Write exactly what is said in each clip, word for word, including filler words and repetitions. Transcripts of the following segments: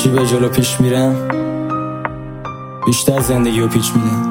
هرچی به جلو پیش میرم بیشتر زندگی رو پیچ میدم.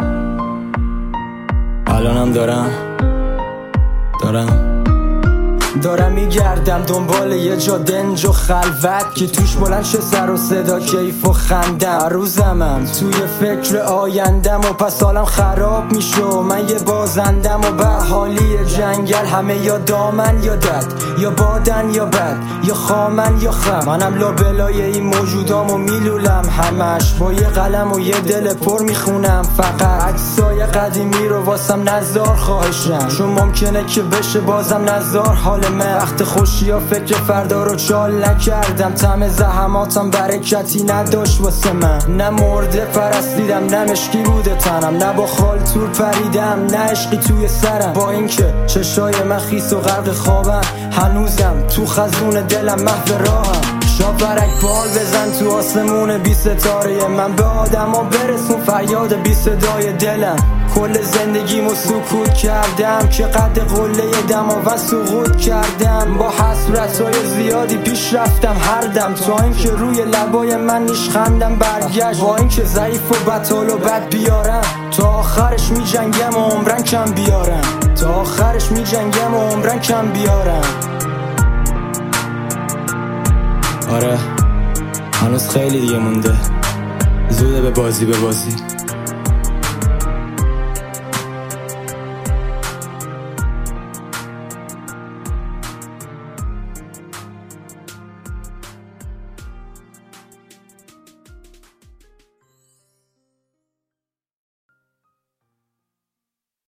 الانم دارم دارم دارم میگردم دنبال یه جا دنج و خلوت که توش بلند شه سر و صدا کیف و خندم. هر روزمم توی فکر آیندم و پس حالم خراب میشه. من یه بازندم و به حالی جنگل، همه یا دامن یا دد، یا بادن یا بد، یا خامن یا خم. منم لابلای این موجودامو میلولم همش، با یه قلم و یه دل پر میخونم فقط. عکسای قدیمی رو واسم نزار خواهشم، چون ممکنه که بشه بازم نزار حال من. وقت خوشی ها فکر فردا رو چال نکردم، طعم زحماتم برکتی نداشت واسه من. نه مرده پرستیدم نه مشکی بوده تنم، نه با خال تور پریدم نه عشقی توی سرم. با اینکه چشای من خیس و غرق خوابم، هنوزم تو خزون دلم محو راهم. شاپرک بال بزن تو آسمون بی ستاره من، به آدم ها برسون فریاد بی صدای دلم. کل زندگیمو سکوت کردم که قد قله دماوند سقوط کردم. با حسرتهای زیادی پیش رفتم هر دم، تا اینکه روی لبای من نیشخندم برگشت. با اینکه ضعیف و بطال و بد بیارم، تا آخرش می جنگم و عمرن کم بیارم. تا آخرش می جنگم و عمرن کم بیارم. آره هنوز خیلی دیگه مونده، زوده به بازی به بازی.